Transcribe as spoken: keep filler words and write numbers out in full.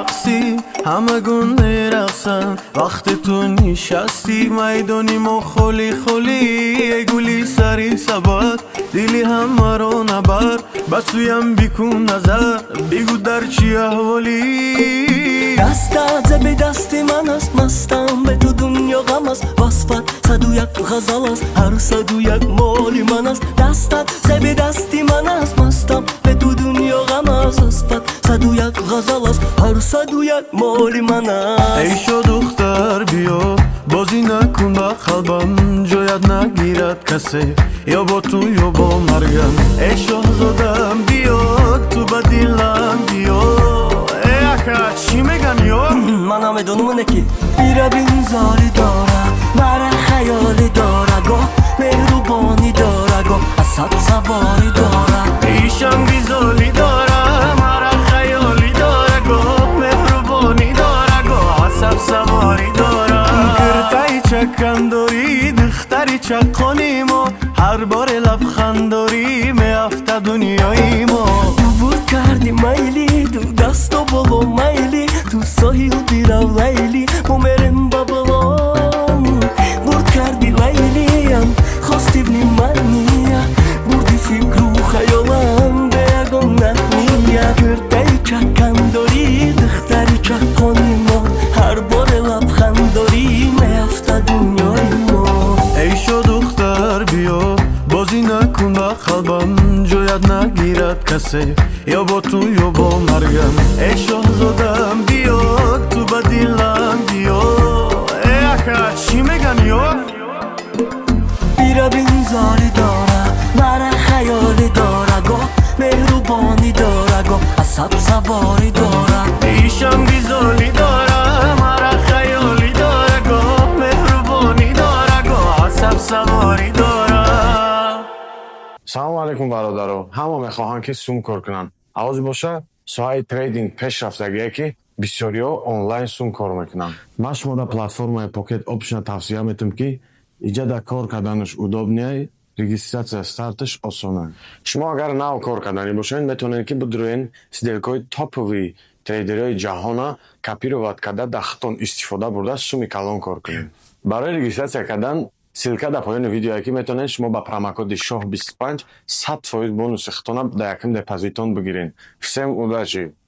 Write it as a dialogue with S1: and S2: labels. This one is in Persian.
S1: میرقصی همه گون میرقصن وقت تو نشستی میدانی ما خولی خولی گولی سری سبد دیلی همه رو نبر بسویم بیکن نظر بگو در چی احوالی
S2: دستت به دست من است مستم به تو دنیا غم است وصفت صد و یک غزل است هر صد و یک مالی من است دستت به دست من است مستم به تو دنیا غم است وصفت صد و یک غزل است هر صد و یک مالی من است
S1: ای شو دختر بیا بازی نکن با قلبم جایت نگیرد کسی یا با تو یا با مرگم ای شاهزادم بیا تو با دیلم بیا ای اکا چی میگن یا
S2: من هم دونم نکی بیره بینزاری داره برای خیالی داره گاه مهربانی داره گاه اصد سواری داره
S1: ایشم بیزالی داره مرا خیالی داره گاه مهربانی داره گاه اصد سواری داره کرتای چکن داری دختری چکانی ما هر بار لبخند داری میافته دنیای ما
S2: بود کردی میلی تو دست و بالا میلی تو ساهی و دیرم لیلی ما میرم بابلان بود کردی لیلیم خواستی بنی منیه بودی فکر و خیالم به یگم نهنیه کرتای چکن داری دختری چکانی ما هر بار لبخند داری میافته دنیای ما
S1: ای شو دختر بیا بازی نکن با قلبم جایت نگیرد کسی یا با تو یا با مرگم ای شاهزادم بیا تو با دیلم بیا ای اکا چی میگن یا
S2: بیره بینزاری داره برای خیالی داره گاه مهربانی داره گاه اصد سواری داره
S1: ایشم بیزالی داره مرا خیالی داره گاه مهربانی داره گاه اصد سواری داره.
S3: салому алайкум бародаро ҳама мехоҳанд ки сум кор кунанд авози боша соҳаи трейдинг пешрафтагие ки бисёриҳо онлайн сум кор мекунанд ман шуморо платформаи Pocket Option тавсия метавонам ки иҷада кор карданаш удобнее регистрация старташ осона шумо агар нав кор карданӣ бошед метавонед ки бидурӯен сделкаҳои топови трейдерҳои ҷаҳона копировать карда дахтон истифода бурда суми калон кор кунед барои регистрация кардан силка дар поёни видеое ки метавонед шумо ба промокоди шоҳ бисту панҷ сад фоиз бонуси хитона дар якум депозитон бигиред. Всем удачи!